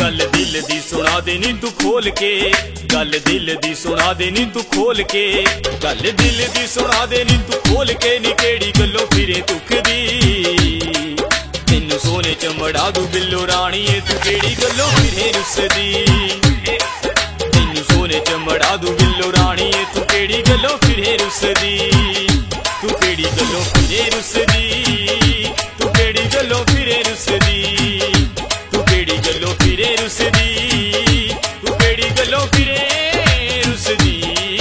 गल दिल दी सुना दे नी तू खोल के, गल दिल दी सुना दे नी तू खोल के, गल दिल दी सुना दे नी तू खोल के। नी केड़ी गल्लों फिरे दुख दी, तेनू सोने च मड़ा दू बिल्लो राणीए, तू केड़ी गल्लों फिरे रुसदी। तेनू सोने च मड़ा दू बिल्लो राणीए, तू केड़ी गल्लों फिरे रुसदी। तू केड़ी गल्लों फिरे रुसदी, तू केड़ी गल्लों फिरे रुसदी, तू केड़ी गल्लों फिरे रुसदी, तू केड़ी गल्लों फिरे रुसदी।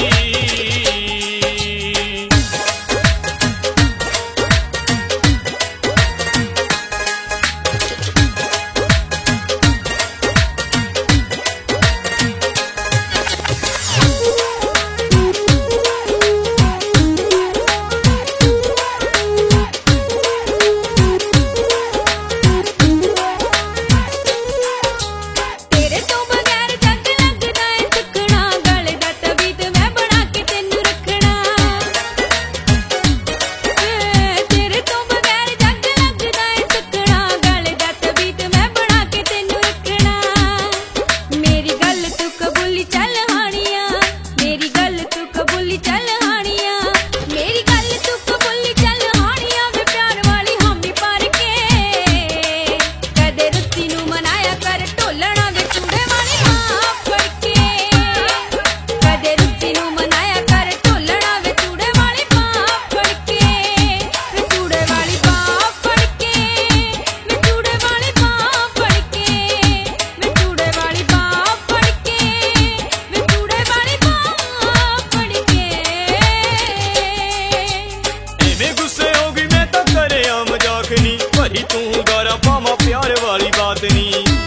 भरी तू गारा पावा प्यार वाली बात नी,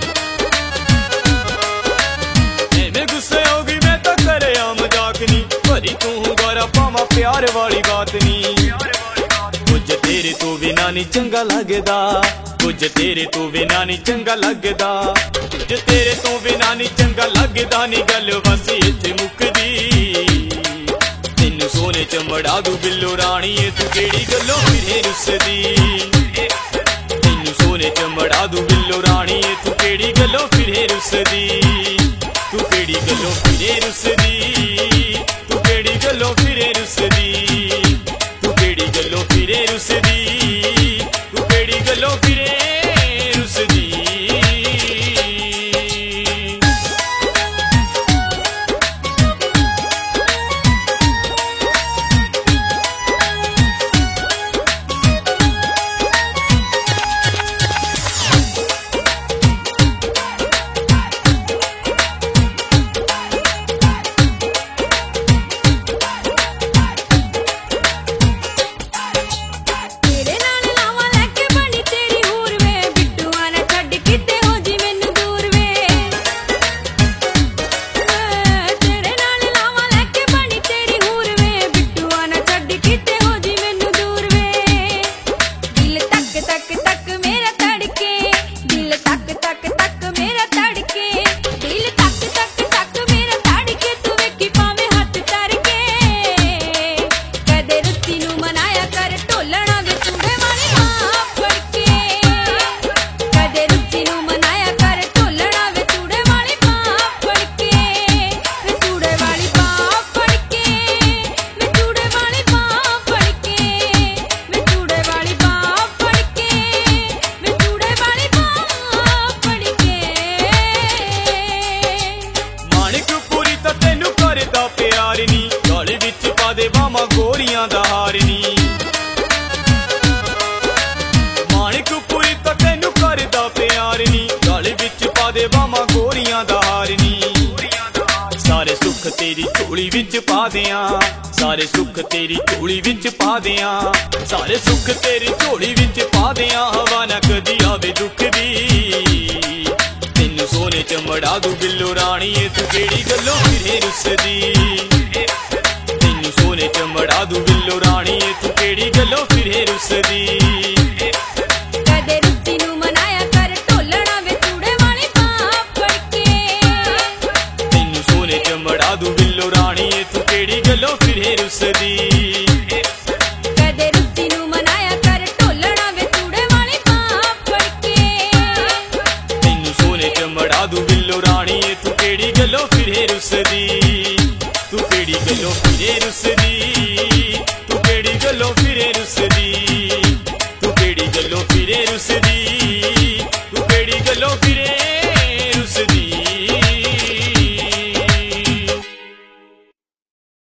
एवें गुस्से होगी मैं तो करे मजाक नी। भरी तू गारा पावा प्यार वाली बात नी। कुछ तेरे तो बिना नी चंगा लगदा, कुछ तेरे तो बिना नी चंगा लगदा, कुछ तेरे तो बिना नी चंगा लगदा। नी गल बस इत्थे मुकदी, तेनू सोने च मड़ा दू बिल्लो राणीए, तू केड़ी गल्लों फिरे रुसदी। सोने च मड़ा दू बिल्लो राणीए, तू केड़ी गल्लों फिरे रुसदी। तू केड़ी गल्लों फिरे रुसदी, तू केड़ी गल्लों फिरे रुसदी, तू केड़ी गल्लों फिरे रुसदी, तू केड़ी गल्लों फिरे रुसदी। गोरियां दा हार नी, माणिकपुरी तो तेनू करदा प्यार नी। गल विच पा दे बामा गोरियां दा हार नी। सारे सुख तेरी झोली विच पा दियां, सारे सुख तेरी झोली विच पा दियां, सारे सुख तेरी झोली विच पा दियां। हवा ना कदी आवे दुख दी, तेनू सोने च मड़ा दू बिल्लो राणीए, तू केड़ी गल्लों फिरे रुसदी। सोने च मड़ा दू बिल्लो राणीए, तू केड़ी गल्लों फिरे रुसदी। कदे रुस्सी नू मनाया कर ढोलना वे चूड़े वाली बां फड़ के। तेनू सोने च मड़ा दू बिल्लो राणीए, तू केड़ी गल्लों फिरे रुसदी। कदे रुस्सी नू मनाया कर ढोलना वे चूड़े वाली बां फड़ के। तेनू सोने च ਚਮੜਾ ਦੂ ਬਿੱਲੋ ਰਾਣੀਏ ਤੂੰ ਕਿਹੜੀ ਗੱਲੋਂ ਫਿਰੇ ਰੁੱਸਦੀ, ਤੂੰ ਕਿਹੜੀ ਗੱਲੋਂ ਫਿਰੇ ਰੁੱਸਦੀ।